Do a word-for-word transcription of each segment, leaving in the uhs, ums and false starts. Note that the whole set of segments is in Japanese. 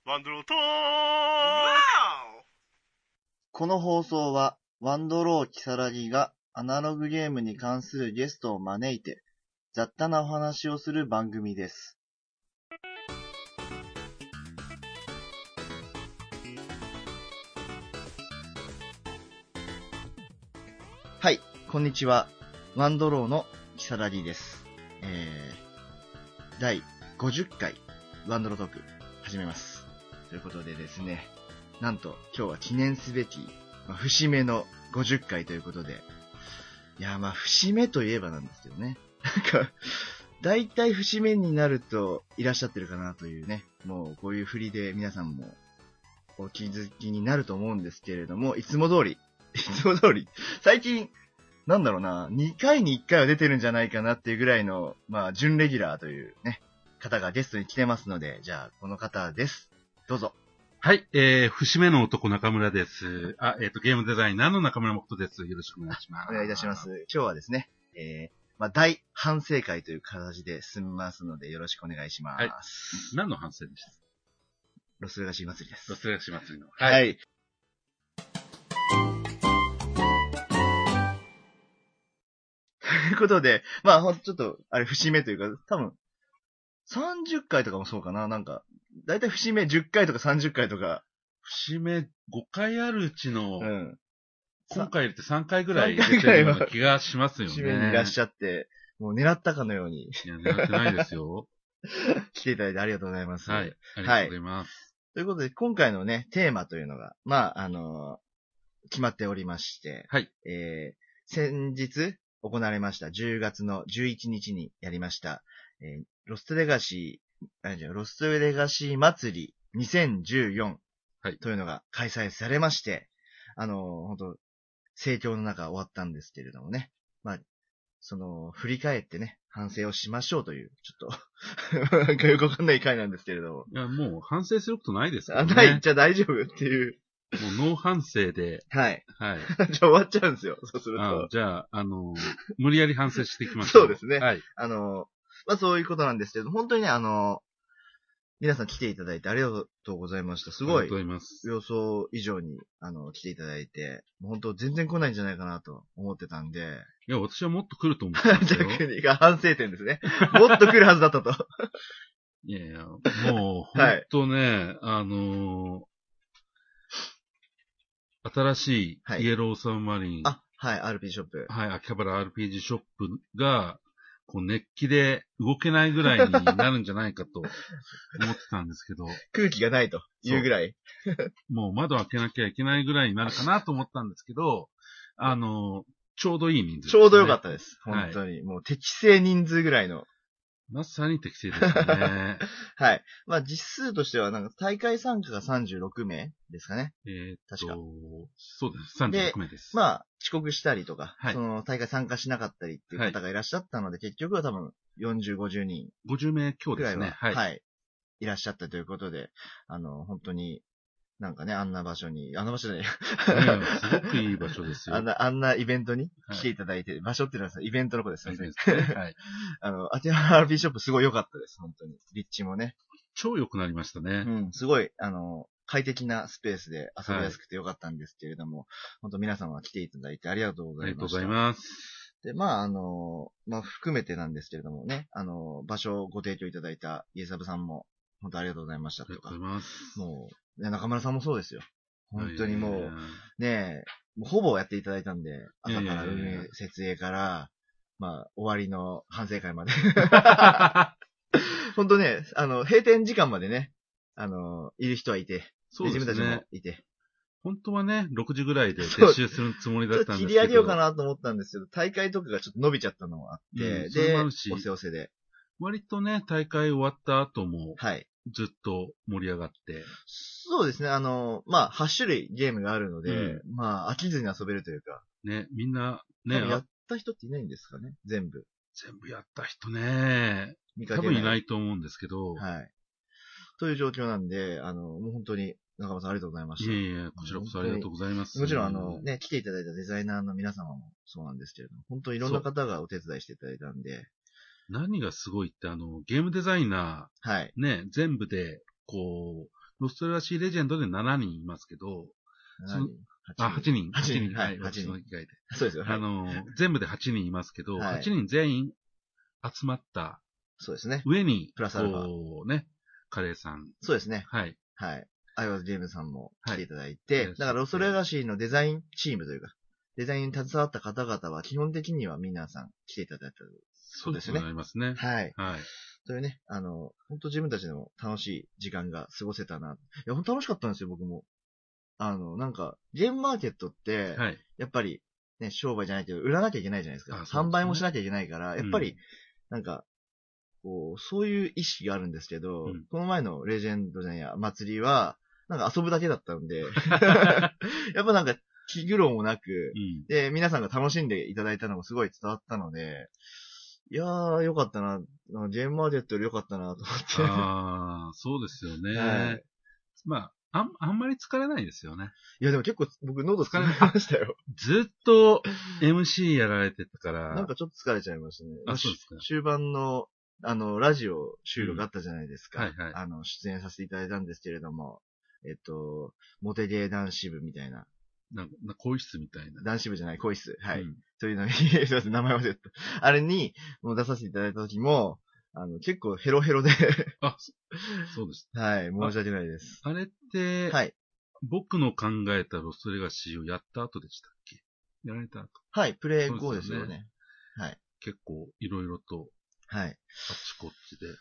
ワンドローとーこの放送は、ワンドロー・キサラギがアナログゲームに関するゲストを招いて、雑多なお話をする番組です。はい、こんにちは。ワンドローのキサラギです。えー、だいごじゅっかい、ワンドロートーク、始めます。ということでですね、なんと今日は記念すべき、まあ、節目のごじゅっかいということで、いや、まあ、節目といえばなんですけどね。なんか、だいたい節目になるといらっしゃってるかなというね、もうこういう振りで皆さんもお気づきになると思うんですけれども、いつも通り、いつも通り、最近、なんだろうな、にかいにいっかいは出てるんじゃないかなっていうぐらいの、まあ、準レギュラーというね、方がゲストに来てますので、じゃあ、この方です。どうぞ。 はい、えー、節目の男中村です。あ、えっ、ー、と、ゲームデザイナーの中村誠です。よろしくお願いします。 お願いいたします。今日はですね、えー、まあ、大反省会という形で進みますので、よろしくお願いします。はい、 何の反省でした？ ロスレガシー祭りです。 ロスレガシー祭りの。 はい。はい、ということで、まあ、ほんとちょっと、あれ、節目というか、多分、さんじゅっかいとかもそうかな、なんか、だいたい節目じゅっかいとかさんじゅっかいとか。 節目ごかいあるうちの、うん、今回入れてさんかいぐらい出てるような気がしますよね。 節目にいらっしゃって、もう狙ったかのように。 いや、狙ってないですよ。 来ていただいてありがとうございます。 はい。ありがとうございます。 はい、ということで、今回のね、テーマというのが、まあ、あのー、決まっておりまして、 はい。 えー、先日行われました、じゅうがつのじゅういちにちにやりました、えー、ロストレガシー、ロストレガシー祭りにせんじゅうよんというのが開催されまして、はい、あのー、本当盛況の中終わったんですけれどもね。まあ、その、振り返ってね、反省をしましょうという、ちょっと、なんかよくわかんない回なんですけれども。 いや、もう反省することないですからね。 あ、ない、じゃあ大丈夫っていう。 もうノー反省で。 はい。 はい。 じゃあ終わっちゃうんですよ、そうすると。 あじゃあ、あの、無理やり反省していきましょう。 そうですね。 はい。 あの、まあそういうことなんですけど、本当にね、あの、皆さん来ていただいてありがとうございました。すごい。 ありがとうございます。 予想以上に、あの、来ていただいて、本当全然来ないんじゃないかなと思ってたんで。 いや、私はもっと来ると思ってたんですよ。 逆に、反省点ですね。もっと来るはずだったと。 いやいや、もう、本当ね、はい、あのー、新しいイエローサブマリン。 はい、あ、はい、アールピージー ショップ。 はい、秋葉原 アールピージー ショップが、こう熱気で動けないぐらいになるんじゃないかと思ってたんですけど。 空気がないというぐらい。 もう窓開けなきゃいけないぐらいになるかなと思ったんですけど、あの、ちょうどいい人数ですね。 ちょうどよかったです。本当に。はい、もう適正人数ぐらいの。 まさに適正ですよね。 はい。まあ実数としては、なんか大会参加がさんじゅうろくめいですかね。 えー、っと、 確か。 そうです。さんじゅうろくめいです。 で、まあ遅刻したりとか、 はい、 その大会参加しなかったりっていう方がいらっしゃったので、はい、結局は多分よんじゅう、ごじゅうにん。 ごじゅうめい強ですね。 はい。はい。いらっしゃったということで、あの、本当に、なんかね、あんな場所に、あんな場所じゃない。 いや、すごくいい場所ですよ。 あんな、あんなイベントに来ていただいて、はい、場所っていうのはイベントの子ですね。 はい。 あの、秋葉原 アールピー ショップすごい良かったです、本当に。立地もね。 超良くなりましたね。 うん、すごい、あの、快適なスペースで遊びやすくて良かったんですけれども、はい、本当皆様来ていただいてありがとうございました。 ありがとうございます。 で、まあ、あの、まあ、含めてなんですけれどもね、あの、場所をご提供いただいたイエサブさんも、本当ありがとうございましたとか。 ありがとうございます。 もう、ね、中村さんもそうですよ。本当にもう、ねえ、もうほぼやっていただいたんで、朝から運営、設営から、まあ、終わりの反省会まで。本当ね、あの、閉店時間までね、あの、いる人はいて、 そうですね。 自分たちもいて。 本当はね、ろくじぐらいで撤収するつもりだったんですけど。 切り上げようかなと思ったんですけど、大会とかがちょっと伸びちゃったのもあって、うん、で、おせおせで。 割とね、大会終わった後も、 はい。 ずっと盛り上がって。 そうですね。あの、まあ、はち種類ゲームがあるので、うん、まあ、飽きずに遊べるというか。 ね、みんな、ね。 やった人っていないんですかね全部。 全部やった人ね。多分いないと思うんですけど。 はい。という状況なんで、あの、もう本当に、中間さんありがとうございました。 いえいえ、こちらこそありがとうございます。 もちろん、あの、ね、来ていただいたデザイナーの皆様もそうなんですけれども、本当にいろんな方がお手伝いしていただいたんで。 何がすごいって、あの、ゲームデザイナー、 はい。 ね、全部で、こう、 ロストレガシーレジェンドでしちにんいますけど、そのあ、はちにん。 はちにん。 ははいい、はちにん。 その機会で。 そうですよ。 あの、全部ではちにんいますけど、 はいはちにん全員集まったそうですね。 上に、 プラスアルファこうね、カレーさん。 そうですね。 はい。 はい。アイワーズゲームさんも来ていただいはて、 いだからロストレガシーのデザインチームというか、デザインに携わった方々は基本的には皆さん来ていただいた。 そうですね。ありますね。 はい。 はい。 そういうね、あの、本当自分たちでも楽しい時間が過ごせたな。いや、本当楽しかったんですよ、僕も。あの、なんか、ゲームマーケットって、 はい。 やっぱり、ね、商売じゃないけど、売らなきゃいけないじゃないですか。 あそうですね販売もしなきゃいけないから、やっぱり、 うんなんか、こう、そういう意識があるんですけど、 うんこの前のレジェンドじゃないや、祭りは、なんか遊ぶだけだったんで、やっぱなんか気苦労もなく、 うん。 で、皆さんが楽しんでいただいたのもすごい伝わったので、いやー、よかったな。ゲームマーケットよりよかったなと思って。 ああ、そうですよね。 はいまあ、あん、あんまり疲れないですよね。 いや、でも結構僕喉疲れましたよ。 ずっと エムシー やられてたから。 なんかちょっと疲れちゃいましたね。 あそうですか終盤の、あの、ラジオ収録あったじゃないですか。 うんはいはいあの、出演させていただいたんですけれども、えっと、モテゲー男子部みたいな。 なんか、な更衣室みたいな。 男子部じゃない、恋室。はい。 うんというのに、すいません、名前忘れた。あれに、もう出させていただいた時も、あの、結構ヘロヘロで、 あ、そそうです。 はい、申し訳ないです。 あれって、 はい。 僕の考えたロストレガシーをやった後でしたっけ？やられた後。 はい、プレイそう後でですすよねよね。はい。 結構いろいろとはい。 あっちこっちで。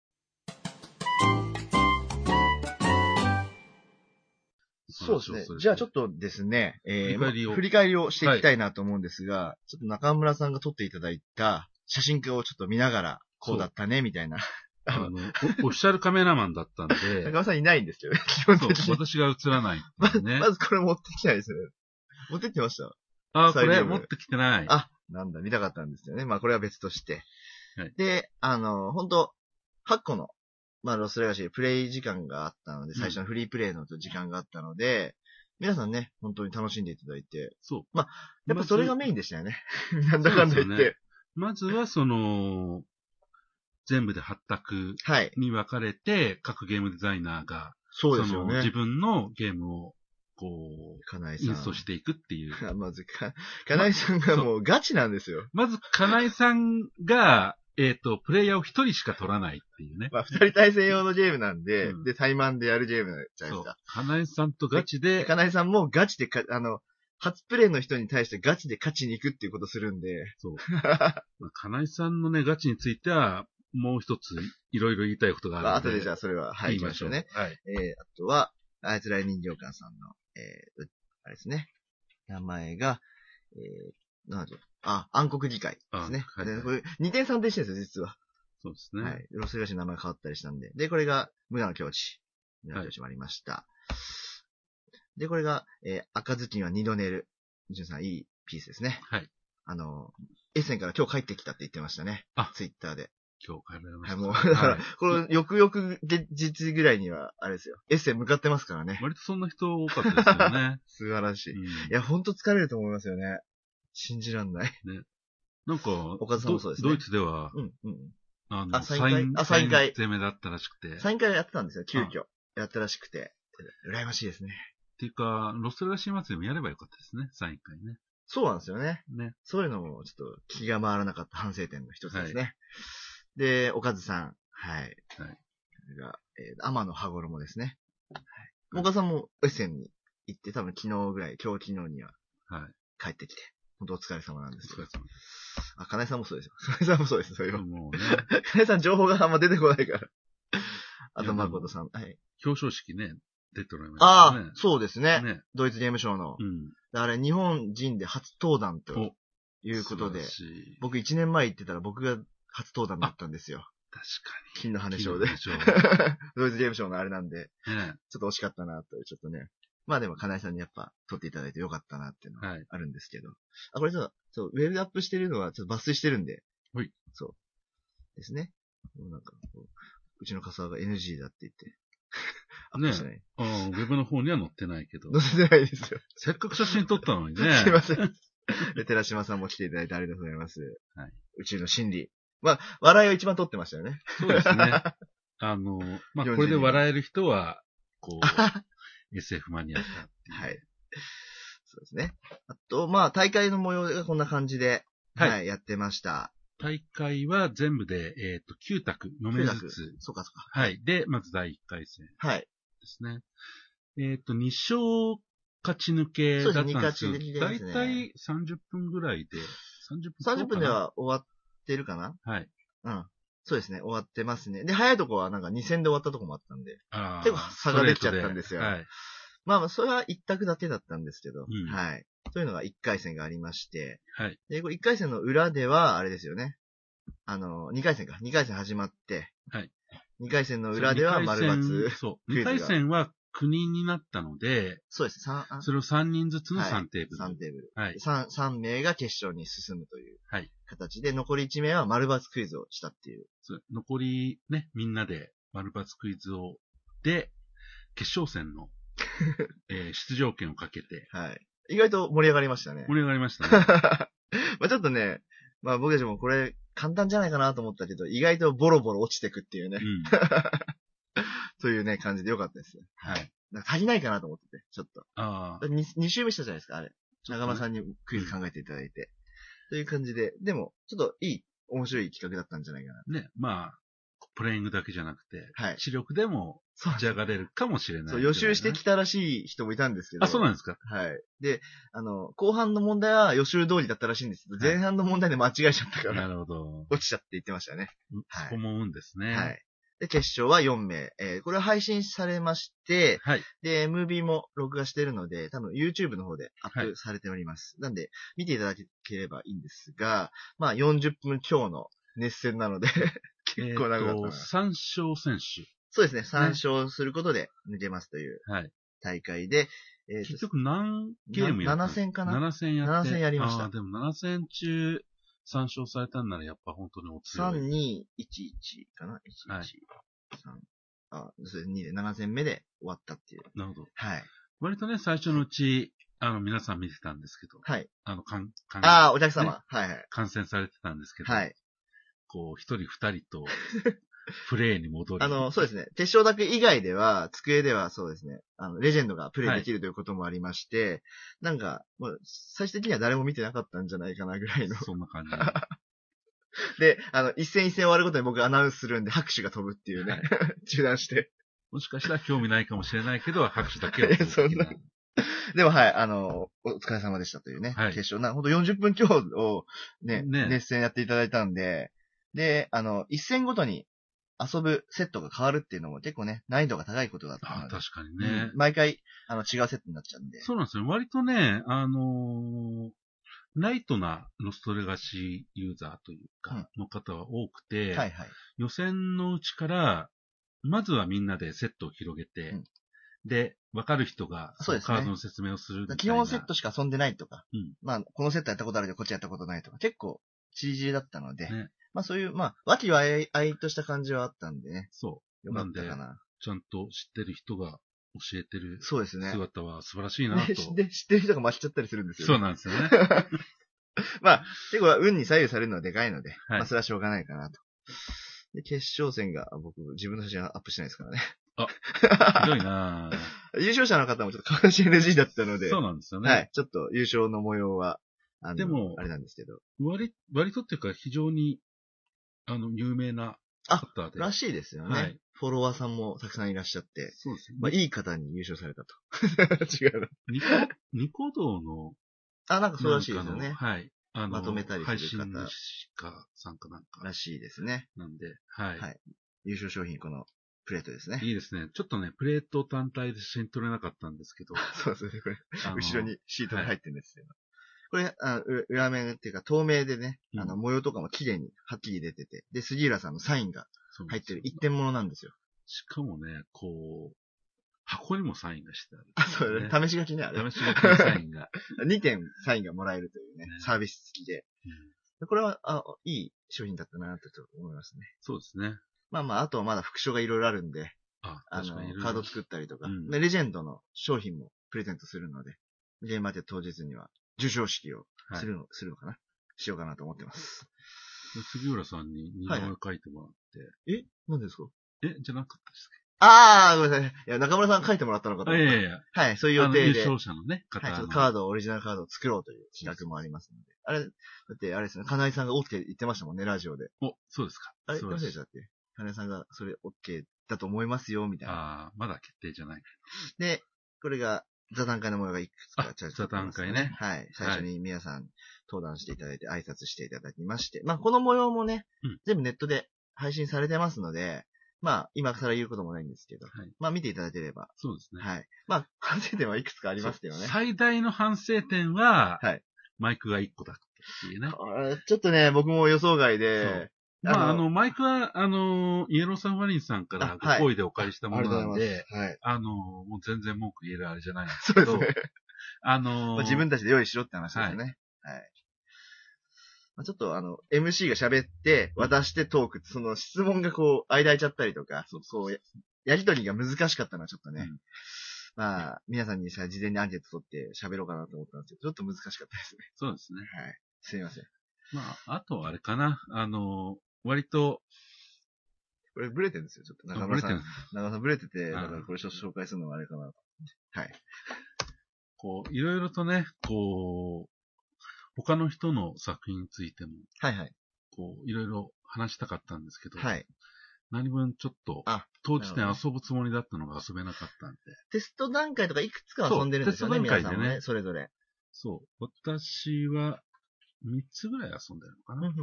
そうですね話をす。るじゃあちょっとですね、えー、 振り返りをま振り返りをしていきたいなと思うんですが、ちょっと中村さんが撮っていただいた写真家をちょっと見ながら、こうだったね、みたいな。 あの、オオフィシャルカメラマンだったんで、 中村さんいないんですけどね、基本そう的に。 私が映らないってまず、 いうね。 まずこれ持ってきてないですね。持ってきてましたあ、こサイリウムれ持ってきてない。 あ、なんだ、見たかったんですよね。まあこれは別として。 はいで、あの、本当はっこの、まあロストレガシープレイ時間があったので、最初のフリープレイの時間があったので、皆さんね、本当に楽しんでいただいて、 そう。 やっぱそれがメインでしたよね。なんだかんだ言って。 そうですよねまずはその、全部ではち択はい。 に分かれて、各ゲームデザイナーが、 そうですよの自ね。 分のゲームを、こう、 かなえさん。 インストしていくっていう。 あまずか、かなえさんがもうガチなんですよ。 まず、かなえさんが、えっ、と、プレイヤーを一人しか取らないっていうね。 まあ、二人対戦用のゲームなんで、 うんで、対マンでやるゲームじゃないでそうすか。。 かなえさんとガチで、 かなえさんもガチでか、あの、初プレイの人に対してガチで勝ちに行くっていうことするんで。 そう。まあかなえさんのね、ガチについては、もう一つ、いろいろ言いたいことがあるまあ、 ので。 後でじゃあそれは、はい、 言いましょう行きましょうね。。 はい。 えー、あとは、あいつらい人形館さんの、えー、あれですね。名前が、えー、なんだろうあ、暗黒議会ですね。 あはいはいでこれ、にてんさんてんしてるんですよ、実は。 そうですね。 はい。ロスレガシーの名前変わったりしたんで。で、これが、無我の境地。無我の境地もありました。で、これが、えー、赤ずきんは二度寝る。じゅんさん、いいピースですね。 はい。 あの、エッセンから今日帰ってきたって言ってましたね。 あツイッターで。 今日帰られまはい、 した。 もう、だから、 はいこの、翌々日ぐらいには、あれですよ。エッセン向かってますからね。 割とそんな人多かったですよね。 素晴らしい。 うんいや、ほんと疲れると思いますよね。信じらんない。 なんか、 岡田さんもそうですねドドイツでは、 うん、うん。 あの、 あサイン会あサインサイン会攻めだったらしくて。っサイン会やってたんですよ、急遽。やったらしくて。羨ましいですね。 ていうか、ロストレガシー祭りもやればよかったですね、サイン会ね。 そうなんですよね。 ね。 そういうのも、ちょっと気が回らなかった反省点の一つですね。で、おかずさん。はい。 はい。 それが、えー、天の羽衣ですね。はい。岡田さんもエッセンに行って、多分昨日ぐらい、今日昨日にははい。 帰ってきて、本当お疲れ様なんですけどお疲れ。様です。 あ、金井さんもそうですよ。金井さんもそうです、それは。 もうね、 金井さん情報があんま出てこないから。あと、 いや誠さん。はい。 表彰式ね、出ておられましたあね。 あ、そうですね。 ね。 ドイツゲームショーのう。ん。 あれ、日本人で初登壇とおいうことで素晴ら、しい僕いちねんまえ行ってたら僕が初登壇だったんですよ。 確か金の羽に。 賞で。 金の羽ドイツゲームショーのあれなんで、 賞ね。 ちょっと惜しかったなと、ちょっとね。まあでも、金井さんにやっぱ撮っていただいてよかったなっていうのははい。 あるんですけど。あ、これちょっと、そう、ウェブでアップしてるのはちょっと抜粋してるんで。 はい。 そう。ですね。もうなんかこう、うちの笠原が エヌジー だって言って。アップしてない。 ああ、ウェブの方には載ってないけど。 載せてないですよ。 せっかく写真撮ったのにね。 すいません。で、寺島さんも来ていただいてありがとうございます。 はい。 宇宙の真理。まあ、笑いを一番取ってましたよね。 そうですね。あの、まあ、これで笑える人は、 こう、エスエフ マニアだっていう。 はい。そうですね。あと、まあ、大会の模様がこんな感じで、 はいはい、やってました。 大会は全部で、えっと、きゅう択、のめずつ。 そうかそうか。 はい。で、まずだいいっかい戦ではい。 すね。えっと、に勝勝ち抜けだったんですけど、 そうですねに勝ち抜きですねだいたいさんじゅっぷんぐらいで、さんじゅっぷんさんじゅっぷんでは、 は終わってるかな？ はい。 うん。そうですね、終わってますね。で、早いとこはなんかに戦で終わったとこもあったんで、 あ結構差ができちゃったんですよ。 はい。 まあまあ、それは一択だけだったんですけど、 うんはい。そういうのがいっかい戦がありまして、 はい。 で、これいっかい戦の裏では、あれですよね。あの、にかい戦か。にかい戦始まって、 はい。 にかい戦の裏では丸抜。 そう。 クイズがにかい戦はきゅうにんになったので、 そうです。さん、 それをさんにんずつのはいさんテーブル。 さんテーブル。 はい。 さん、さん名が決勝に進むというはい。 形で、残りいち名は丸抜クイズをしたっていう。 そう残りね、みんなで丸抜クイズを、で、決勝戦の、えー出場権をかけて、 はい。意外と盛り上がりましたね。 盛り上がりましたね。 まあちょっとね、まあ僕たちもこれ簡単じゃないかなと思ったけど、意外とボロボロ落ちてくっていうね。 うん。 そういうね、感じでよかったです。 はい。 なんか足りないかなと思ってて、ちょっと。 ああ。 に二週目したじゃないですか、あれ。 ちょっとね長間さんにクイズ考えていただいて。という感じで、でも、ちょっといい、面白い企画だったんじゃないかな。 ね、まあ、プレイングだけじゃなくて、 はい。 視力でもそう立ち上がれるかもしれない、 そう、予習してきたらしい人もいたんですけど。 あ、そうなんですか。 はい。で、あの、後半の問題は予習通りだったらしいんですけど、 はい前半の問題で間違えちゃったかなら、 るほど。 落ちちゃって言ってましたね。はいそこも運ですね。 はい。で、決勝はよん名。えーこれは配信されまして、 はい。 で、ムービーも録画してるので、多分 YouTube の方でアップされております。なんで、見ていただければいいんですが、まあよんじゅっぷん強の熱戦なので、結構長かったえっと、 な。 さん勝選手。 そうですね、さん勝することで抜けますというはい。 大会で、えーと結局何ゲームやったなな戦かな ?なな 戦やって。 なな戦やりましたああ、でもなな戦中さん勝されたんならやっぱ本当にお強い。 さん、に、いち、いちかな ?いち、いち、 はいさん。あ、そうです。にでなな戦目で終わったっていう。 なるほど。 はい。 割とね、最初のうち、あの、皆さん見てたんですけど、 はい。 あの、かん、かん、 ああ、お客様。 ねはいはい。 観戦されてたんですけど、 はい。 こう、一人二人と、プレイに戻り。 あの、そうですね。決勝だけ以外では、机ではそうですね。あの、レジェンドがプレイできるということもありまして、なんか、もう、最終的には誰も見てなかったんじゃないかなぐらいの。 そんな感じ。 で、あの、一戦一戦終わるごとに僕アナウンスするんで拍手が飛ぶっていうね。 はい中断して。 もしかしたら興味ないかもしれないけど、拍手だけは。 いやそんなでもはい、あの、お疲れ様でしたというね。 はい決勝。な、ほんとよんじゅっぷん強をね、 ね熱戦やっていただいたんで、で、あの、一戦ごとに遊ぶセットが変わるっていうのも結構ね、難易度が高いことだったあので。 確かにうねん。毎回、あの、違うセットになっちゃうんで。 そうなんですよ。割とね、あのーライトなロストレガシーユーザーというか、の方は多くて、 はいはい。 予選のうちから、まずはみんなでセットを広げて、 うんで、わかる人が、 そうですねカードの説明をするみたいな。 基本セットしか遊んでないとか、 うんまあ、このセットやったことあるけど、こっちやったことないとか、結構、チリチリだったので、 ねまあそういう、まあ、和気あいあいとした感じはあったんでね、 そう。 よかなんで、 ったかな。 ちゃんと知ってる人が教えてるそうですね。 姿は素晴らしいなと。 で、で知ってる人が負けちゃったりするんですよ、 そうなんですよね。 まあ、結構運に左右されるのはでかいので、 はいまあそれはしょうがないかなと。で、決勝戦が、僕、自分の写真はアップしてないですからね。 ひどいなぁ。 優勝者の方もちょっと顔出し エヌジー だったので、 そうなんですよね。 はい。ちょっと優勝の模様は、あの、 でもあれなんですけど。 割、割とっていうか非常に、あの、有名な方で。 らしいですよね。 はいフォロワーさんもたくさんいらっしゃって、 そうですね。 まあ、いい方に優勝されたと。違うな。 ニコ、ニコ動の、 あ、なんかそうらしいですよね。 なんかのはい。あの、 まとめたりする方配信主かさんかなんからしいですね。 なんで、はい。 はい優勝商品、このプレートですね。 いいですね。ちょっとね、プレート単体で写真撮れなかったんですけど。 そうですね、これ。 あの後ろにシートが入ってるんですけど。これ、あう裏面っていうか透明でね、 うんあの模様とかも綺麗にはっきり出てて、で、杉浦さんのサインが入ってる一点物なんですよ。 しかもね、こう、箱にもサインがしてある、 あ、そうだね。試し書きね、あれ。 試し書きのサインが。 にてんサインがもらえるというね、 ねサービス付きで。 うんこれは、あ、いい商品だったなとちょっと思いますね。 そうですね。 まあまあ、あとはまだ副賞がいろいろあるんで、 あ、 あの確かにいろいろ。 カード作ったりとか、 うんでレジェンドの商品もプレゼントするので、ゲームマーケット当日には受賞式をするの、するのかなしようかなと思ってます。 で杉浦さんに似顔絵描いてもらって。 え何ですかえ、じゃなかったですあー、ごめんなさい。いや、中村さん書いてもらったのかとい思った。 やいやいや。 はい、そういう予あの定で。 優勝者のね、方はい、ちょっのとカード、オリジナルカードを作ろうという企画もありますので。あれ、だってあれですね、金井さんが OK 言ってましたもんね、ラジオで。 お、そうですか。 あれ、どう素晴らしいでしたっけ？金井さんがそれ OK だと思いますよ、みたいな。 ああ、まだ決定じゃない。 で、これが、座談会の模様がいくつかあチャート座談会ね。 はい。最初に皆さん登壇していただいて挨拶していただきまして。まあ、この模様もね、 うん、 全部ネットで配信されてますので、まあ、今更言うこともないんですけど、 はい、 まあ、見ていただければ。 そうですね。 はい。まあ、反省点はいくつかありますけどね。 最大の反省点は、 はい。 マイクがいっこだったっていうね。 ちょっとね、僕も予想外で、 まあ、あの、マイクは、あの、イエローサンファリンさんからご好意でお借りしたものなんで、 はい。 あの、もう全然文句言えるあれじゃないんですけど、 そうですね。 あの、 自分たちで用意しろって話ですよね。はい。はいまあ、ちょっとあの、エムシー が喋って、渡してトーク、その質問がこう、間空いちゃったりとか、そうそうや、やりとりが難しかったのはちょっとね、うん、まあ、皆さんにさ、事前にアンケート取って喋ろうかなと思ったんですけど、ちょっと難しかったですね。 そうですね。 はい。すいません。 まあ、あとあれかな、あの、割と、 これブレてるんですよ、ちょっと。中村さん。中村さんブレてて、だからこれちょっと紹介するのもあれかなと。はい。 こう、いろいろとね、こう、他の人の作品についても、 はいはい。 こう、いろいろ話したかったんですけど、 はい。 何分ちょっと、当時点遊ぶつもりだったのが遊べなかったんで。 テスト段階とかいくつか遊んでるんですよね、 テスト段階でね。 ねそれぞれ。 そう。私は、みっつぐらい遊んでるのかな。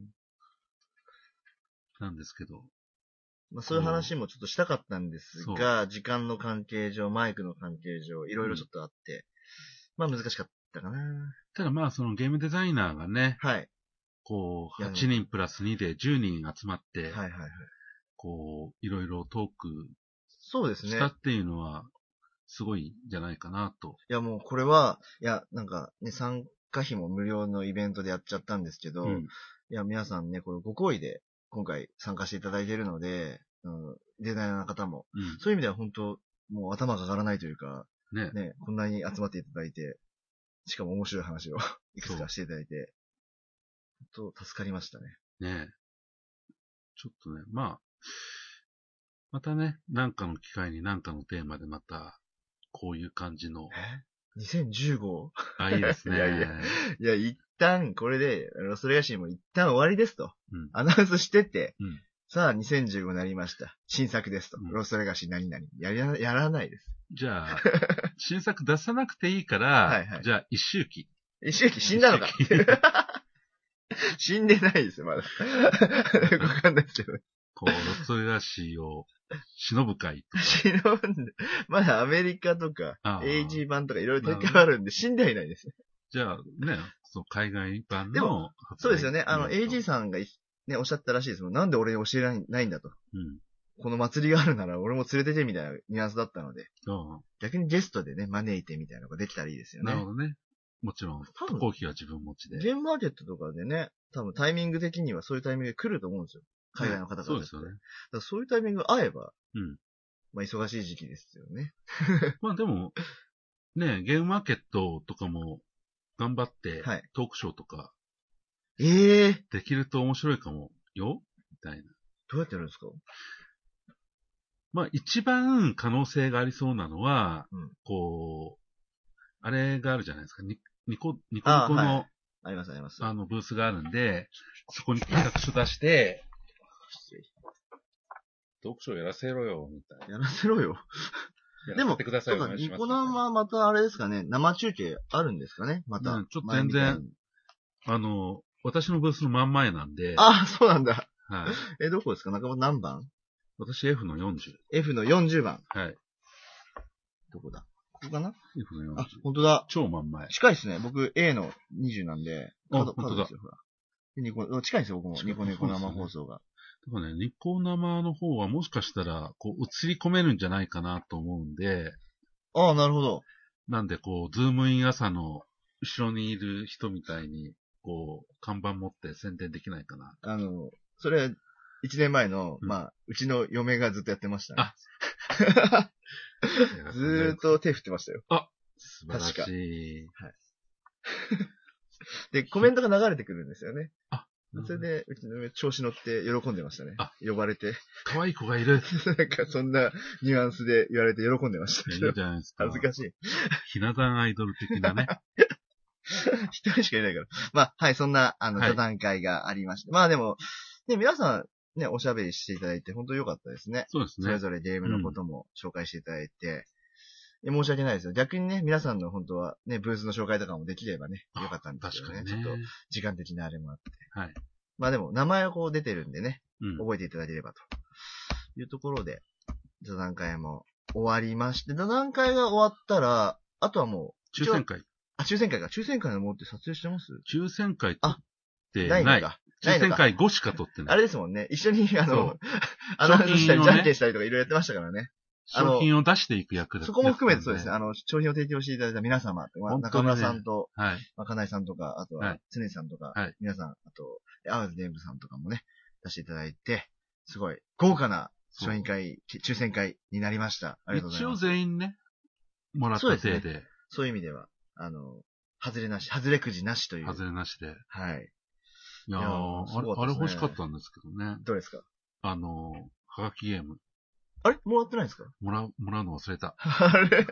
なんですけど。 まあ、そういう話もちょっとしたかったんですが、時間の関係上、マイクの関係上、いろいろちょっとあって、うん、まあ難しかったかな。 ただまあそのゲームデザイナーがね、 はい。 こう、はちにんプラスにでじゅうにん集まって、はいはいはい。 こう、いろいろトークそうですね。 したっていうのは、すごいんじゃないかなと。 いやもうこれは、いや、なんかね、参加費も無料のイベントでやっちゃったんですけど、うん、いや、皆さんね、これご好意で今回参加していただいているので、うん、デザイナーの方も、うん、そういう意味では本当、もう頭が上がらないというか、ね、ね、こんなに集まっていただいて、しかも面白い話をいくつかしていただいて、本当助かりましたね。 ねえ。ちょっとね、まあ、またね、なんかの機会になんかのテーマでまた、こういう感じの。 え ?にせんじゅうご? あ、いいですね。 いやいや、いや、一旦、これで、ロストレガシーも一旦終わりですと。うん、アナウンスしてて、うん、さあ、にせんじゅうごになりました。新作ですと。うん、ロストレガシー何々。やら、やらないです。 じゃあ、新作出さなくていいから、はいはい、じゃあ、一周期。 一周期死んだのか死んでないですよ、まだ。よくわかんないですけど。 こう、ロストレガシーを忍ぶ会とか。 忍んで、まだアメリカとか、エージー 版とかいろいろ展開あるんで、死んではいないですね。 じゃあ、ね、そう、海外版の。 でも、そうですよね。あの、エージー さんがね、おっしゃったらしいですもん。なんで俺に教えないんだと。うん。この祭りがあるなら俺も連れててみたいなニュアンスだったので。うん。逆にゲストでね、招いてみたいなのができたらいいですよね。 なるほどね。もちろん、渡航費は自分持ちで。 ゲームマーケットとかでね、多分タイミング的にはそういうタイミングで来ると思うんですよ。海外の方から、ね、 そうですよね。だからそういうタイミングが合えば、うん。まあ忙しい時期ですよね。 まあでも、ね、ゲームマーケットとかも頑張って、はい、トークショーとか、 ええー、 できると面白いかもよみたいな。 どうやってやるんですか？ まあ一番可能性がありそうなのは、うん、こう、あれがあるじゃないですか。ニニコ、ニコニコの、 ありますあります。 あの、ブースがあるんで、そこに企画書出して、トークショーやらせろよ、みたいな。 やらせろよ。でも、ニコ生はまたあれですかね、生中継あるんですかねまた、 うん。ちょっと全然、あの、私のブースの真ん前なんで。 ああ、そうなんだ。 はい。 え、どこですか中本何番？ 私 F のよんじゅう。 F のよんじゅうばん。 はい。 どこだここかな ?F のよんじゅう。 あ、本当だ。 超真ん前。 近いですね。僕 A のにじゅうなんで。 あ、本当だ。 ニコ、近いですよ、僕も。ニコニコ生放送が。 だからね、ニコ生の方はもしかしたら、こう、映り込めるんじゃないかなと思うんで。 ああ、なるほど。 なんで、こう、ズームイン朝の後ろにいる人みたいに、こう、看板持って宣伝できないかな。 あの、それ、一年前の、うん、まあ、うちの嫁がずっとやってましたね。あずーっと手振ってましたよ。 あ、素晴らしい。はい。 で、コメントが流れてくるんですよね。 あ、 それで、うちの上調子乗って喜んでましたね。あ、呼ばれて。 可愛い子がいる。 なんかそんなニュアンスで言われて喜んでましたけど。 いいじゃないですか。 恥ずかしい。 ひな壇アイドル的なね。 一人しかいないから。まあ、はい、そんな、あの、座談会がありまして。まあでも、ね、皆さん、ね、おしゃべりしていただいて、本当良かったですね。 そうですね。 それぞれゲームのことも紹介していただいて、うん、申し訳ないですよ。逆にね、皆さんの本当はね、ブースの紹介とかもできればね、良かったんですけどね。ねちょっと、時間的なあれもあって。 はい。 まあでも、名前はこう出てるんでね、 うん、 覚えていただければというところで、座談会も終わりまして、座談会が終わったら、あとはもう、抽選会。 あ、抽選会か。抽選会のもって撮影してます？ 抽選会撮ってない。 ないのか。 抽選会ごしか撮ってない。 あれですもんね。一緒に、あの、アナウンスしたり、じゃんけんしたりとかいろいろやってましたからね。 商品を出していく役だった。 そこも含めてそうですね。あの、商品を提供していただいた皆様、まあ、中村さんと、 はい。 まあ、金井さんとか、あとは、常さんとか、はい。皆さん、あと、アワーズデンブさんとかもね、出していただいて、すごい、豪華な商品会、抽選会になりました。ありがとうございます。 一応全員ね、もらったせいで。 そうですね。そういう意味では、あの、外れなし、外れくじなしという。 外れなしで。 はい。 いやー、いやーあれ、あれ欲しかったんですけどね。 どうですか？ あのー、はがきゲーム。 あれもらってないんですか？ もらう、もらうの忘れた。 あれ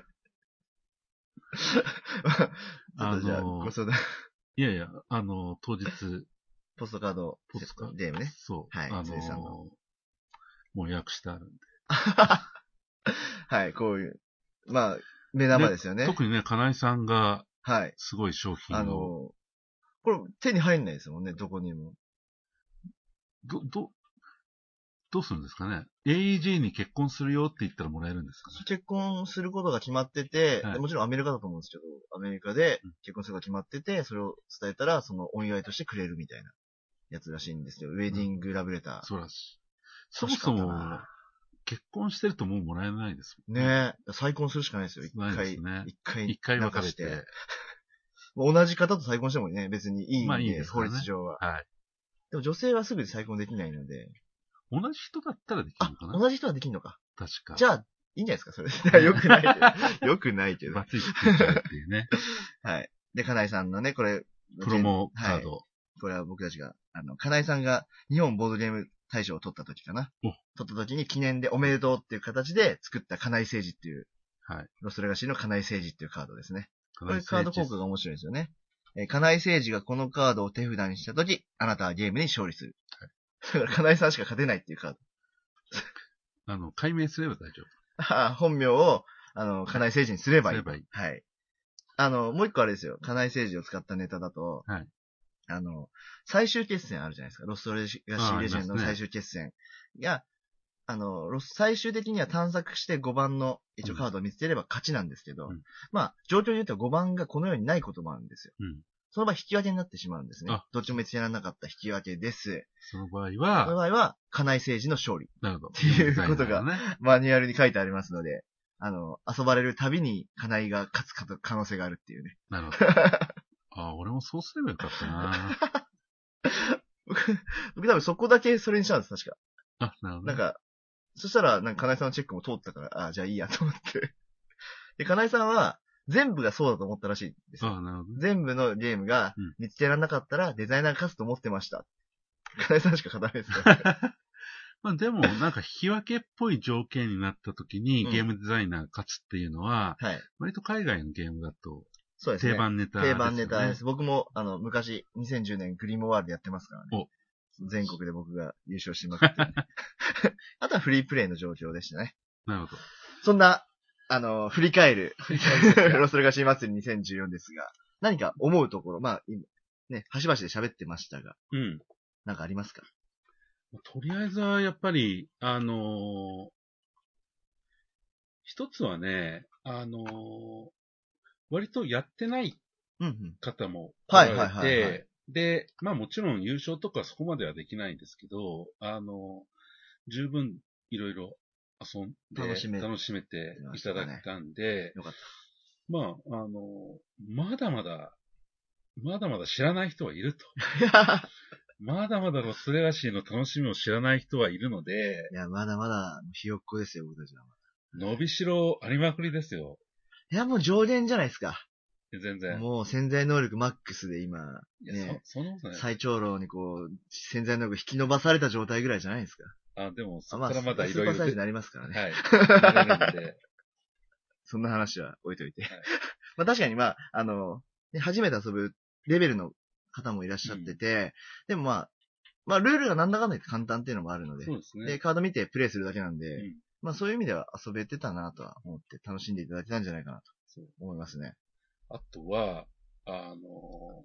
あのー、 じゃあ、ご相談。 いやいや、あのー、当日。 ポストカード、ポストカードゲームね。 そう。 はい。あのー、 さんのもう予約してあるんで。 はい、こういう。まあ、目玉ですよね。 特にね、金井さんが、 はい。 すごい商品を。 あのー、これ手に入んないですもんね、どこにも。 ど、ど、どうするんですかね ?エーイージー に結婚するよって言ったらもらえるんですかね？ 結婚することが決まってて、はい、もちろんアメリカだと思うんですけど、アメリカで結婚することが決まってて、それを伝えたら、そのお祝いとしてくれるみたいなやつらしいんですよ。ウェディングラブレター。うん、 そうらしい。そもそも、結婚してるともうもらえないですもんね。 ねえ。再婚するしかないですよ。一回。 ね、 一回。 一回別れて。 同じ方と再婚してもね、別にいいんで、まあいいですね、法律上は。 はい。 でも女性はすぐに再婚できないので。 同じ人だったらできるのかな？ あ、同じ人はできるのか。 確か。 じゃあ、いいんじゃないですか、それ。よくないけど。よくないけど。 バツイチついちゃうっていうね。 はい。で、金井さんのね、これ。 プロモカード。はい、 これは僕たちが、あの、金井さんが日本ボードゲーム大賞を取った時かな。取った時に記念でおめでとうっていう形で作った金井誠治っていう。はい。ロストレガシーの金井誠治っていうカードですね。これカード効果が面白いんですよね。えー、金井誠治がこのカードを手札にした時、あなたはゲームに勝利する。はい。だから金井さんしか勝てないっていうカード。 あの、解明すれば大丈夫。 ああ、本名を、あの、金井誠治にすればいい。 すればいい。 はい。あの、もう一個あれですよ。金井誠治を使ったネタだと、 はい。 あの、最終決戦あるじゃないですか。ロストレガシーレジェンドの最終決戦が、あの、最終的には探索してごばんの一応カードを見つければ勝ちなんですけど、うん、まあ、状況によってはごばんがこのようにないこともあるんですよ。うん、その場合引き分けになってしまうんですね。どっちも見つけられなかった引き分けです。 その場合は、 その場合は、金井誠治の勝利。 なるほど。 っていうことが、マニュアルに書いてありますので、あの、遊ばれるたびに金井が勝つ可能性があるっていうね。 なるほど。あ、俺もそうすればよかったな僕、僕多分そこだけそれにしたんです、確か。 あ、なるほど、 ね。なんか、そしたら、なんか、金井さんのチェックも通ったから、あ、じゃあいいやと思って。で、金井さんは、全部がそうだと思ったらしいんですよ。 あ、なるほど、ね。 全部のゲームが見つけられなかったら、デザイナーが勝つと思ってました。うん、金井さんしか勝たないですから、ね。 まあでも、なんか引き分けっぽい条件になった時に、ゲームデザイナーが勝つっていうのは、うん、はい。割と海外のゲームだと、 そうですね。 定番ネタです、ね。 定番ネタです。僕も、あの、昔、にせんじゅうねんグリーモワールでやってますからね。全国で僕が優勝しまくって、ね。あとはフリープレイの状況でしたね。 なるほど。 そんな、あの、振り返る、ロストレガシー祭りにせんじゅうよんですが、何か思うところ、まあ、ね、端々で喋ってましたが、うん。なんかありますか？ とりあえずは、やっぱり、あのー、一つはね、あのー、割とやってない方もおられて、はいはいはいはい、で、まあもちろん優勝とかそこまではできないんですけど、あの、十分いろいろ遊んで楽しめ、楽しめていただけたんで、 よかった。 まあ、あの、まだまだ、まだまだ知らない人はいると。まだまだロストレガシーの楽しみを知らない人はいるので、 いや、まだまだひよっこですよ、僕たちは。 伸びしろありまくりですよ。 いや、もう上限じゃないですか。 全然。 もう潜在能力マックスで今、 いや、 ね、 そ、そんなことない。 最長老にこう、潜在能力引き伸ばされた状態ぐらいじゃないですか。 あ、でも、そこからまだいろいろ。 スーパーサイズになりますからね。 はい。なれるんで。 そんな話は置いといて。 はい、 まあ確かにまあ、あの、初めて遊ぶレベルの方もいらっしゃってて、うん、でもまあ、まあルールがなんだかんだ言って簡単っていうのもあるので、 そうですね。 で、カード見てプレイするだけなんで、 うん、 まあそういう意味では遊べてたなとは思って楽しんでいただけたんじゃないかなと思いますね。 あとは、あの、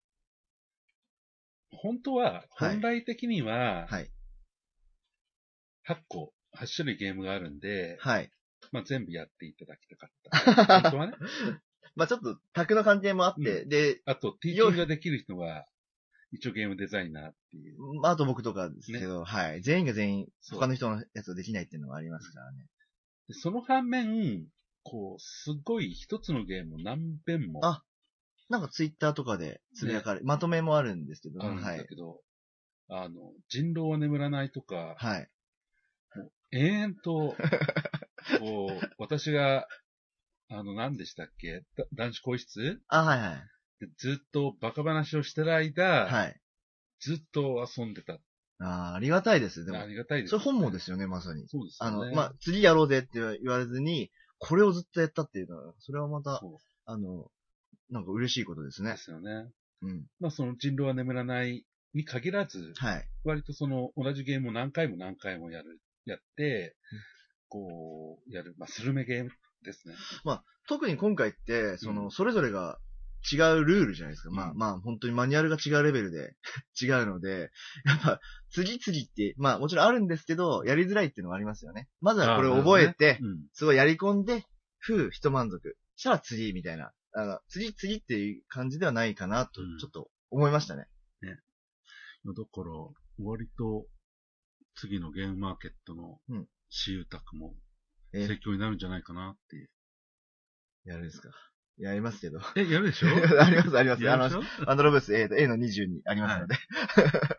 本当は、本来的には、はい。はち個、はち種類ゲームがあるんで、はい。まあ全部やっていただきたかった。本当はね。 まあちょっと、卓の関係もあって、うん、で、 あと、ティーチングができる人が、一応ゲームデザイナーっていう。 まああと僕とかですけど、ね、はい。全員が全員、他の人のやつをできないっていうのはありますからね。 でその反面、こう、すごい一つのゲームを何遍も。 あ、なんかツイッターとかでつぶやかれ、ね、まとめもあるんですけど、 あるんだけど、はい、あの、人狼は眠らないとか、はい。もう延々と、こう、私が、あの、何でしたっけ男子更衣室あ、はいはい。 ずっとバカ話をしてる間、はい。ずっと遊んでた。 ああ、ありがたいです。でも。 ありがたいです、 ね。それ本望ですよね、まさに。 そうですよね。 あの、まあ、次やろうぜって言われずに、これをずっとやったっていうのは、それはまた、あの、なんか嬉しいことですね。 ですよね。 うん。 まあ、その人狼は眠らないに限らず、はい。割とその同じゲームを何回も何回もやる、やって、うん、こう、やる、まあ、スルメゲームですね。 まあ、特に今回って、その、うん、それぞれが違うルールじゃないですか。うん、まあまあ、本当にマニュアルが違うレベルで違うので、やっぱ、次々って、まあもちろんあるんですけど、やりづらいっていうのはありますよね。まずはこれを覚えて、ねうん、すごいやり込んで、ふう、一満足。したら次、みたいな。あの、次、次っていう感じではないかなと、ちょっと思いましたね。 うん、ね。だから、割と、次のゲームマーケットの私有宅も、盛況になるんじゃないかなっていう。 やるんですか。やりますけど。 え、やるでしょあります、あります。あの、アンドロブス A と A のにじゅうにありますので。はい、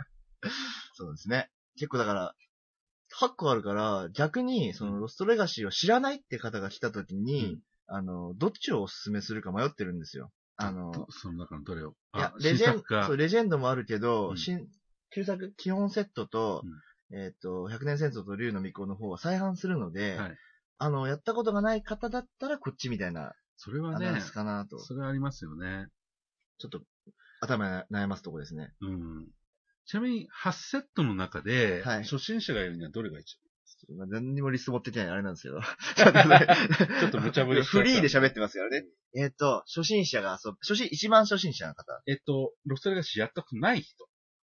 そうですね。結構だから、はっこあるから、逆に、その、ロストレガシーを知らないって方が来た時に、うん、あの、どっちをお勧めするか迷ってるんですよ。あの、 その中のどれをいや、レジェンド、そう、レジェンドもあるけど、うん、新、旧作、基本セットと、うん、えっ、ー、と、百年戦争と竜の巫女の方は再販するので、はい、あの、やったことがない方だったらこっちみたいな。 それはね、 アナウンスかなと。 それはありますよね。 ちょっと、頭悩ますとこですね。 うん。ちなみに、はちセットの中で、はい、初心者がやるにはどれが一番何にもリスト持ってきてないあれなんですけど。 ちょっと無茶ぶりフリーで喋ってますからね。えっと、初心者が遊ぶ、初心、一番初心者の方。 えっと、ロストレガシーやったことない人。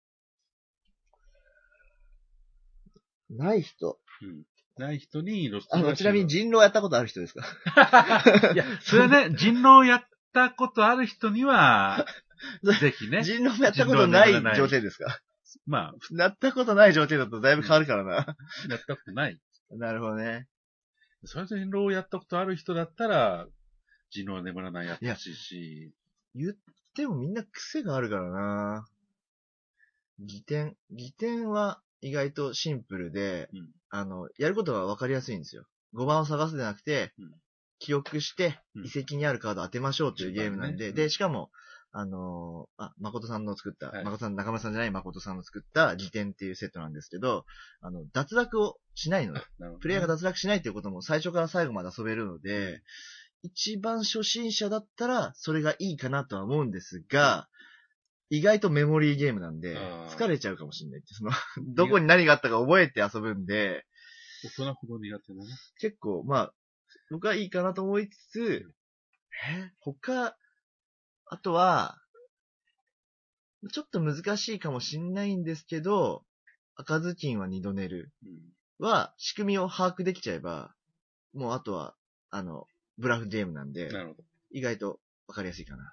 ない人。 うん。ない人にロストレガシー。あの、ちなみに人狼やったことある人ですかいや、それはね、人狼やったことある人には、ぜひね。 人狼もやったことない状態ですかまあ。 やったことない状態だとだいぶ変わるからな。 うん、やったことない。 なるほどね。 それで人狼をやったことある人だったら、人狼は眠らないやってほしいし。 言ってもみんな癖があるからな。擬点。擬点は意外とシンプルで、うん、あの、やることは分かりやすいんですよ。ごばんを探すでなくて、うん、記憶して、遺跡にあるカードを当てましょうというゲームなんで、うん、で、しかも、あのー、あ、誠さんの作った、はい、誠さん、中村さんじゃない誠さんの作った擬点っていうセットなんですけど、あの、脱落をしないので、ね、プレイヤーが脱落しないということも最初から最後まで遊べるので、一番初心者だったら、それがいいかなとは思うんですが、意外とメモリーゲームなんで、疲れちゃうかもしれないって。その、どこに何があったか覚えて遊ぶんで、 大人ほど苦手なね。 結構、まあ、僕はいいかなと思いつつ、え、他、あとは、ちょっと難しいかもしんないんですけど、赤ずきんは二度寝るは、仕組みを把握できちゃえば、もうあとは、あの、ブラフゲームなんで、 なるほど。 意外とわかりやすいかな。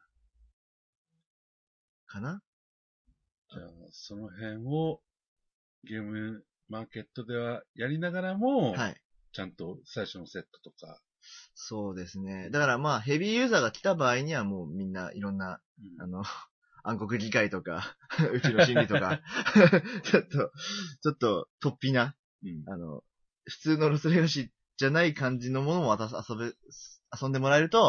かな？ じゃあ、その辺を、ゲームマーケットではやりながらも、はい。ちゃんと最初のセットとか。 そうですね。だからまあ、ヘビーユーザーが来た場合にはもうみんないろんな、うん、あの、暗黒議会とか、うちの心理とか、ちょっと、ちょっと、突飛な、うん、あの、普通のロスレガシーじゃない感じのものも渡す、遊ぶ、遊んでもらえると、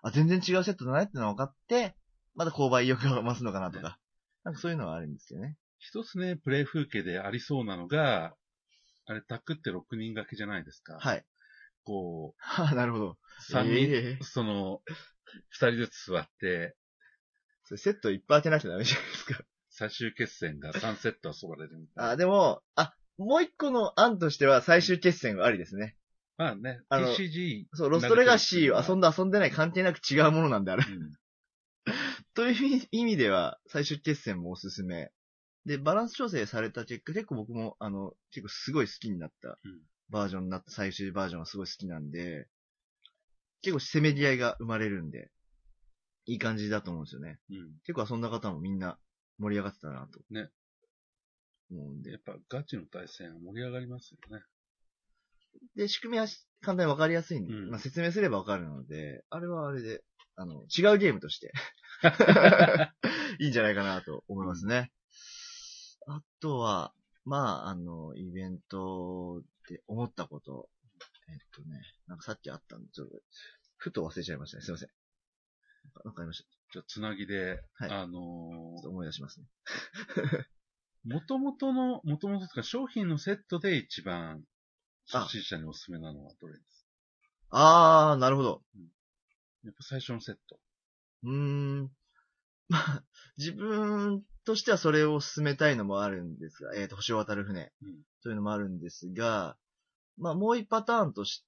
あ、全然違うセットだねってのが分かって、また購買意欲が増すのかなとか、ね、なんかそういうのはあるんですよね。 一つね、プレイ風景でありそうなのが、あれ、タックってろくにん掛けじゃないですか。 はい。 こう。 はあ、なるほど。 さんにん、えー、その、ふたりずつ座って、 それセットいっぱい当てなきゃダメじゃないですか。 最終決戦がさんセット遊ばれるみたいな。 あ、でも、あ、もう一個の案としては最終決戦はありですね。 まあね、 あのティーシージー。 そう、ロストレガシーを遊んだ遊んでない関係なく違うものなんである。うん、という意味では、最終決戦もおすすめ。で、バランス調整された結果、結構僕も、あの、結構すごい好きになったバージョンになった、最終バージョンがすごい好きなんで、結構せめぎ合いが生まれるんで、いい感じだと思うんですよね。うん、結構遊んだ方もみんな盛り上がってたなと。ね。 思うんで。やっぱガチの対戦は盛り上がりますよね。 で、仕組みは簡単にわかりやすいんで、うん、まあ説明すればわかるので、あれはあれで、あの、違うゲームとしていいんじゃないかなと思いますね。うん、あとは、まあ、あの、イベントで思ったこと、えっとね、なんかさっきあったんで、ちょっと、ふと忘れちゃいましたね。すいません。なんかありました。 じゃあ、つなぎで、はい、あのー、ちょっと思い出しますね。 元々の、元々ですか、商品のセットで一番、初心者におすすめなのはどれですか？ あー、なるほど。 うん、やっぱ最初のセット。 うーん。まあ、自分としてはそれを進めたいのもあるんですが、えっと、星を渡る船。うん、というのもあるんですが、まあ、もう一パターンとして、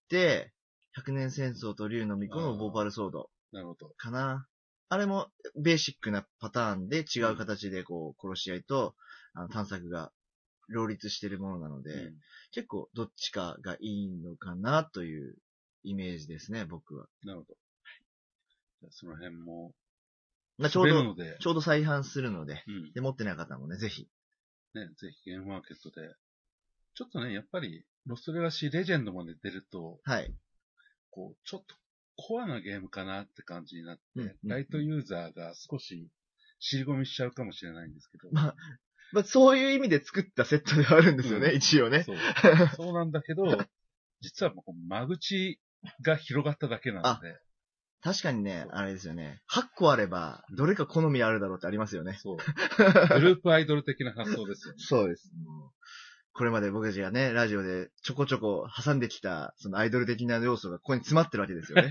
百年戦争と竜の巫女のボーパルソード。 なるほど。 かな。あれもベーシックなパターンで違う形でこう、殺し合いと、あの探索が両立しているものなので、うん、結構どっちかがいいのかなというイメージですね、僕は。 なるほど。じゃあその辺も、 まあ、ちょうど、ちょうど再販するので、うん、で、持ってない方もね、ぜひ。 ね、ぜひゲームマーケットで。ちょっとね、やっぱり、ロストレガシーレジェンドまで出ると、 はい。 こう、ちょっとコアなゲームかなって感じになって、うんうんうん、ライトユーザーが少し尻込みしちゃうかもしれないんですけど。 まあ、まあ、そういう意味で作ったセットではあるんですよね、うん、一応ね。 そう。そうなんだけど、実はもう間口が広がっただけなので。 確かにね、あれですよね。はっこあれば、どれか好みあるだろうってありますよね。 そう。グループアイドル的な発想ですよね。 そうです。これまで僕たちがね、ラジオでちょこちょこ挟んできた、そのアイドル的な要素がここに詰まってるわけですよね。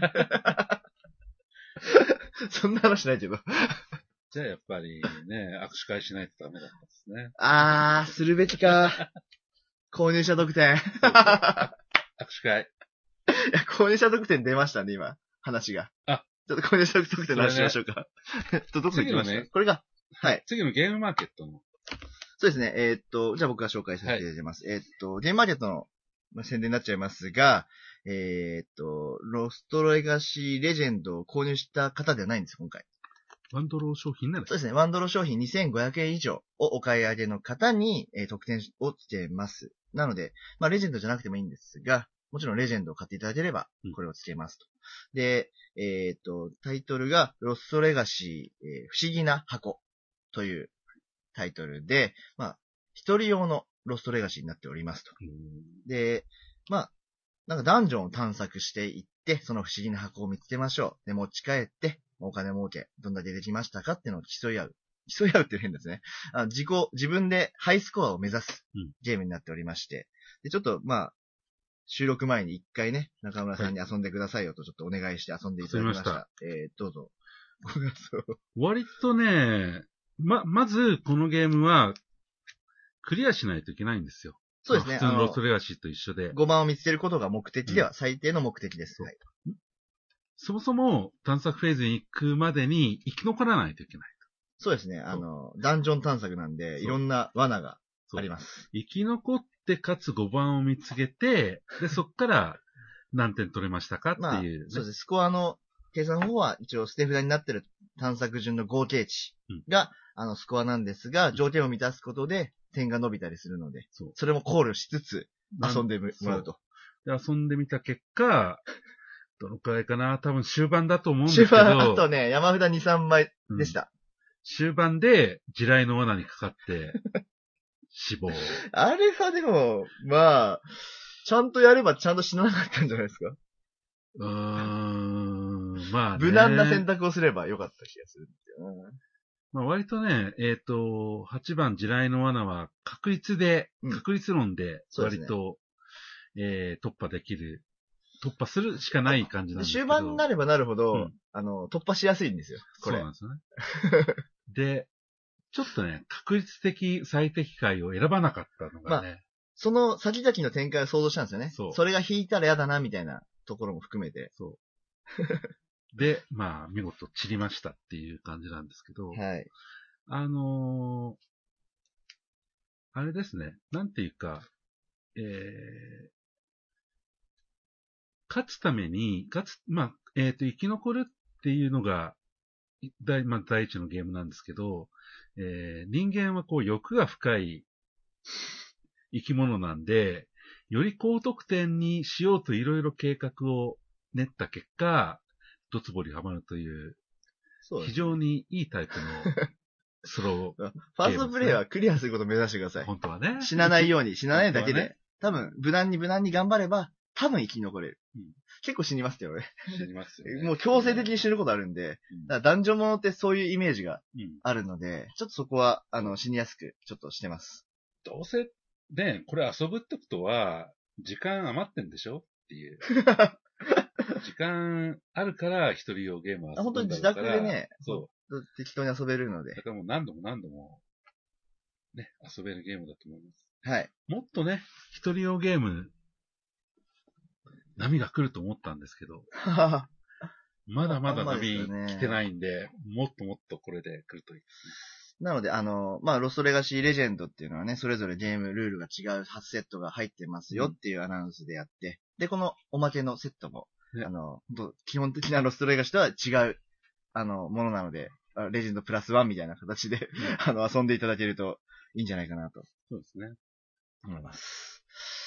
そんな話ないけど。 じゃあやっぱりね、握手会しないとダメだったんですね。 あー、するべきか。購入者特典。 握手会。 いや、購入者特典出ましたね、今。話が。 あ、 ちょっと購入者特典の話しましょうか。ね、どこ行きました、ね、これが。はい。 次のゲームマーケットの。 そうですね。えー、っと、じゃあ僕が紹介させていただきます。はい、えー、っと、ゲームマーケットの、まあ、宣伝になっちゃいますが、えー、っと、ロストレガシーレジェンドを購入した方ではないんです、今回。 ワンドロー商品なんですそうですね。ワンドロー商品にせんごひゃくえん以上をお買い上げの方に、えー、特典をつけます。なので、まあ、レジェンドじゃなくてもいいんですが、もちろんレジェンドを買っていただければ、これをつけますと。うん、で、えー、っと、タイトルが、ロストレガシー、えー、不思議な箱というタイトルで、まあ、一人用のロストレガシーになっておりますと。で、まあ、なんかダンジョンを探索していって、その不思議な箱を見つけましょう。で、持ち帰って、お金儲け、どんだけできましたかっていうのを競い合う。競い合うって変ですね。あ自己、自分でハイスコアを目指すゲームになっておりまして。で、ちょっと、まあ、収録前に一回ね、中村さんに遊んでくださいよとちょっとお願いして遊んでいただきました。はい、えー、どうぞ。 割とね、ま、まず、このゲームは、クリアしないといけないんですよ。 そうですね。 まあ、普通のロストレガシーと一緒で。 ごばんを見つけることが目的では、最低の目的です。うん、はい。 そもそも探索フェーズに行くまでに生き残らないといけない。 そうですね。あの、ダンジョン探索なんで、いろんな罠があります。 生き残って、かつごばんを見つけて、で、そっから何点取れましたかっていう、ね。まあ、 そうです。スコアの計算方法は一応捨て札になってる探索順の合計値が、うん、あの、スコアなんですが、条件を満たすことで点が伸びたりするので、そうそれも考慮しつつ遊んでもらうと。 で遊んでみた結果、どのくらいかな多分終盤だと思うんですけど。終盤、あとね、山札に、さんまいでした。 うん、終盤で地雷の罠にかかって、死亡。 あれはでも、まあ、ちゃんとやればちゃんと死ななかったんじゃないですか。 うーん。 まあね。 無難な選択をすればよかった気がするんですよね。 まあ割とね、えっ、ー、と、はちばん地雷の罠は確率で、うん、確率論で割と、ねえー、突破できる、突破するしかない感じなんですけど。 終盤になればなるほど、うん、あの、突破しやすいんですよ、これ。 そうなんですよね。で、ちょっとね、確率的最適解を選ばなかったのがね。まあ、 その先々の展開を想像したんですよね。そう。それが引いたら嫌だな、みたいなところも含めて。 そう。で、まあ、見事散りましたっていう感じなんですけど。 はい。 あのー、あれですね。なんていうか、えー、勝つために、勝つ、まあ、えっ、ー、と、生き残るっていうのが、第、まあ、第一のゲームなんですけど、えー、人間はこう欲が深い生き物なんで、より高得点にしようといろいろ計画を練った結果、ドツボにはまるという、非常にいいタイプのスロー、ね。 ファーストプレイはクリアすることを目指してください。 本当はね。 死なないように、死なないだけで、ね、多分、無難に無難に頑張れば、多分生き残れる。うん、結構死にますよ、俺。 死にますよ、ね。 もう強制的に死ぬことあるんで、うん、だからダンジョンものってそういうイメージがあるので、うん、ちょっとそこは、あの、死にやすく、ちょっとしてます。 どうせ、ね、これ遊ぶってことは、時間余ってんでしょっていう。時間あるから一人用ゲームは遊ぶんだから。 本当に自宅でね、 そう。 適当に遊べるので。 だからもう何度も何度も、ね、遊べるゲームだと思います。 はい。 もっとね、一人用ゲーム、波が来ると思ったんですけど、まだまだ波来てないんで、もっともっとこれで来るといいですね。 なので、あの、まあ、ロストレガシーレジェンドっていうのはね、それぞれゲームルールが違うはちセットが入ってますよっていうアナウンスでやって、うん、で、このおまけのセットも、ね、あの、基本的なロストレガシーとは違う、あの、ものなので、レジェンドプラスワンみたいな形で、うん、あの、遊んでいただけるといいんじゃないかなと。 そうですね。 思います。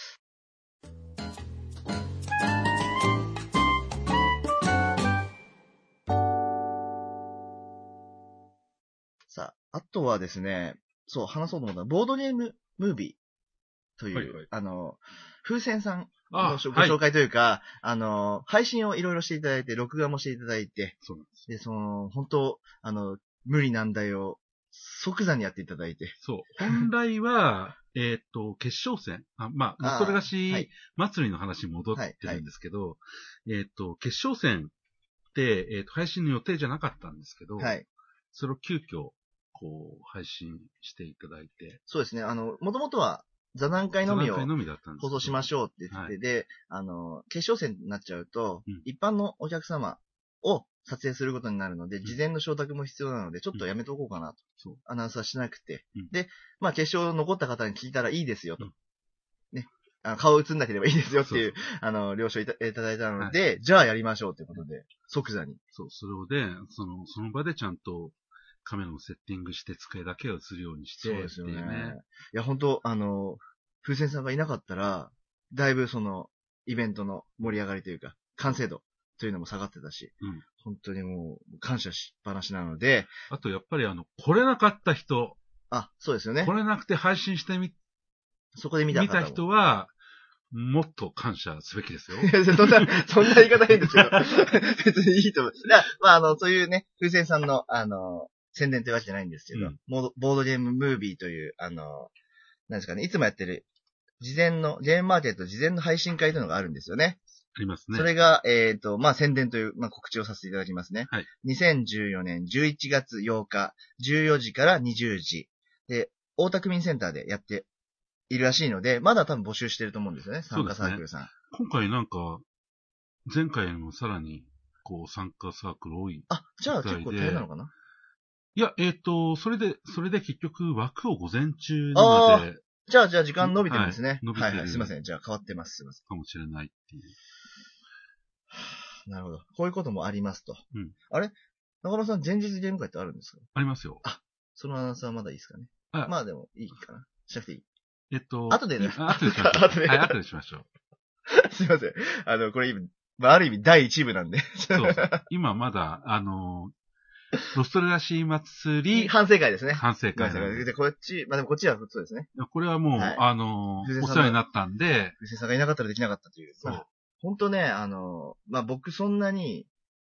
さあ、あとはですね、そう、話そうと思ったボードゲームムービーという、はいはい、あの、風船さんのご紹介というか、はい、あの、配信をいろいろしていただいて、録画もしていただいて、 そうなんです。 で、その、本当、あの、無理難題を即座にやっていただいて。 そう。本来は、えっと、決勝戦。あまあ、ロストレガシー祭りの話に戻ってるんですけど、はいはい、えっと、決勝戦って、えっと、配信の予定じゃなかったんですけど、はい、それを急遽、こう、配信していただいて。 そうですね。あの、もともとは、座談会のみを放送しましょうって言ってて、はい、で、あの、決勝戦になっちゃうと、うん、一般のお客様を撮影することになるので、うん、事前の承諾も必要なので、ちょっとやめとこうかなと。うん、アナウンスはしなくて。うん、で、まあ、決勝残った方に聞いたらいいですよと。うん、ね。あの顔映んなければいいですよっていう、そうそうあの、了承いただいたので、はい、じゃあやりましょうということで、即座に。 そう、それで、その、その場でちゃんと、カメラのセッティングして机だけを映るようにして、 そうですよね。いや、本当あの、風船さんがいなかったら、だいぶその、イベントの盛り上がりというか、完成度というのも下がってたし、うん、本当にもう、感謝しっぱなしなので。 あと、やっぱりあの、来れなかった人。 あ、そうですよね。 来れなくて配信してみ、 そこで見た見た人は、もっと感謝すべきですよ。 いや、そんな、そんな言い方変ですけど。別にいいと思う。まあ、あの、そういうね、風船さんの、あの、宣伝というわけじゃないんですけど、うん、ボードゲームムービーという、あの、なんですかね、いつもやってる、事前の、ゲームマーケット事前の配信会というのがあるんですよね。 ありますね。 それが、えっと、まあ、宣伝という、まあ、告知をさせていただきますね。 はい。 にせんじゅうよねんじゅういちがつようか、じゅうよじからにじゅうじ。で、大田区民センターでやっているらしいので、まだ多分募集してると思うんですよね、参加サークルさん。ね、 今回なんか、前回よりもさらに、こう、参加サークル多い。 あ、じゃあ結構大変なのかないや、えっ、ー、と、それで、それで結局枠を午前中にまで。 じゃあ、じゃあ時間伸びてるんですね。はい、 伸びてる。 はいはい、すいません。じゃあ変わってます。すいません。 かもしれないっていう。 なるほど。こういうこともありますと。 うん。 あれ中村さん、前日ゲーム会ってあるんですか？ ありますよ。 あ、そのアナウンスはまだいいですかね。あまあでもいいかな。しなくていい。 えっと。 後でね。 後でしましょう。後で。はい、後でしましょう。 すいません。あの、これ今、まあ、ある意味第一部なんで。 そう。今まだ、あの、ロストレガシー祭り。 反省会ですね。 反省会。 で、こっち、まあでもこっちはそうですね。 これはもう、はい、あの、お世話になったんで。 藤井さんがいなかったらできなかったという。 そう。 本当ね、あの、まあ僕そんなに、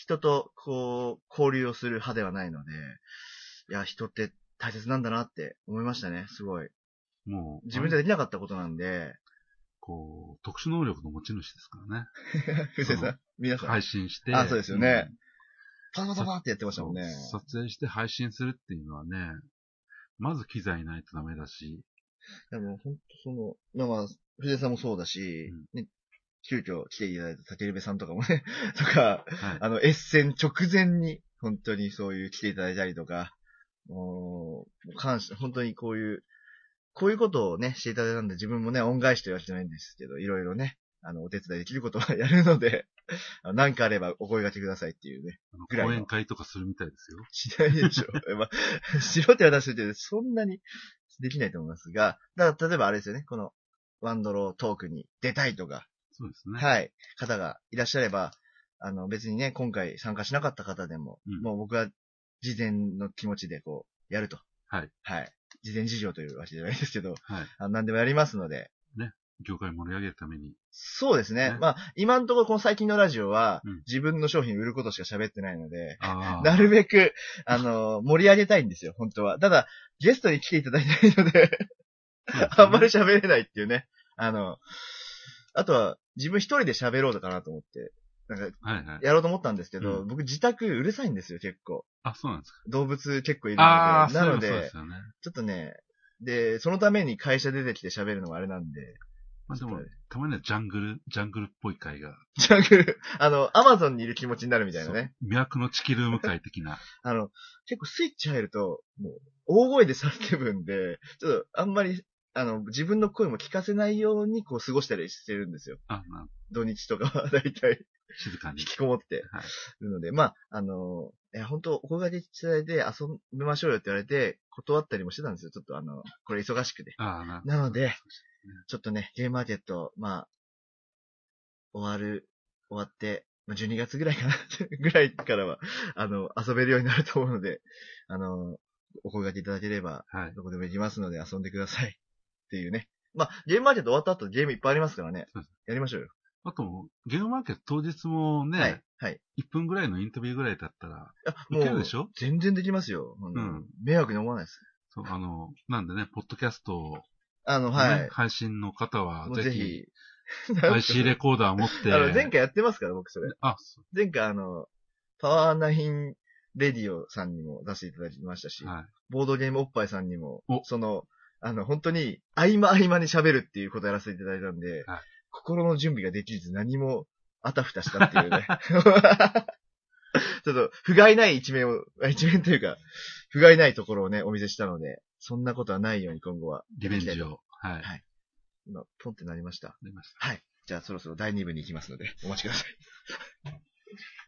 人とこう、交流をする派ではないので、いや、人って大切なんだなって思いましたね、すごい。もう、自分じゃできなかったことなんで、 こう、特殊能力の持ち主ですからね。 藤井さん、皆さん。 配信して。 あ、そうですよね。うん、パパパパってやってましたもんね。 撮影して配信するっていうのはね、まず機材ないとダメだし。 でも本当その、まあ、藤井さんもそうだし、うん、ね、急遽来ていただいた竹部さんとかもね、とか、はい、あの、エッセン直前に、本当にそういう来ていただいたりとか、もう、感謝、本当にこういう、こういうことをね、していただいたんで、自分もね、恩返しと言われてないんですけど、いろいろね、あの、お手伝いできることはやるので、何かあればお声掛けくださいっていうね。 ぐらい講演会とかするみたいですよ。 しないでしょ。まあ、しろって話してて、そんなにできないと思いますが、だから例えばあれですよね、この、ワンドロートークに出たいとか、 そうですね。 はい、方がいらっしゃれば、あの、別にね、今回参加しなかった方でも、うん、もう僕は事前の気持ちでこう、やると。 はい。 はい。事前事情というわけじゃないですけど、はい。あ何でもやりますので。 ね。業界盛り上げるために。 そうですね。ね、まあ、今のところこの最近のラジオは、うん、自分の商品売ることしか喋ってないので、なるべく、あの、盛り上げたいんですよ、本当は。ただ、ゲストに来ていただいてないので、ね、あんまり喋れないっていうね。あの、あとは、自分一人で喋ろうかなと思って、なんか、やろうと思ったんですけど、はいはい、僕自宅うるさいんですよ、結構。 あ、そうなんですか。 動物結構いるので。 あなので、 そうですよね、 ちょっとね、で、そのために会社出てきて喋るのがあれなんで。 まあでも、たまにはジャングル、ジャングルっぽい会が。 ジャングル、あの、アマゾンにいる気持ちになるみたいなね。 魅惑のチキルーム会的な。 あの、結構スイッチ入ると、もう、大声で叫ぶんで、ちょっとあんまり、あの、自分の声も聞かせないように、こう、過ごしたりしてるんですよ。 あ、まあ。 土日とかは、だいたい。 静かに。 引きこもって。はい。るので、まあ、あの、いや、本当お声掛けいただいて遊びましょうよって言われて、断ったりもしてたんですよ。ちょっとあの、これ忙しくて。 ああ、ななので、ちょっとね、ゲームマーケット、まあ、終わる、終わって、まあ、じゅうにがつぐらいかな、ぐらいからは、あの、遊べるようになると思うので、あの、お声掛けいただければ、はい。どこでも行きますので遊んでください。っていうね。まあ、ゲームマーケット終わった後ゲームいっぱいありますからね。やりましょうよ。 あと、ゲームマーケット当日もね、はい。はい。いっぷんぐらいのインタビューぐらいだったら、いけるでしょ？ 全然できますよ。うん。迷惑に思わないです。 そう、あの、なんでね、ポッドキャストを、 あの、はい。 配信の方は、ぜひ、アイシー レコーダー持って。 あの、前回やってますから、僕それ。 あ、 そう。前回あの、パワーナインレディオさんにも出していただきましたし、はい。ボードゲームおっぱいさんにも、その、あの、本当に、合間合間に喋るっていうことをやらせていただいたんで、はい。心の準備ができず何もあたふたしたっていうね。ちょっと、不甲斐ない一面を、一面というか、不甲斐ないところをね、お見せしたので、そんなことはないように今後は。 リベンジを。はい。 はい。今、ポンってなりました。 なりました。 はい。じゃあそろそろだいに部に行きますので、お待ちください。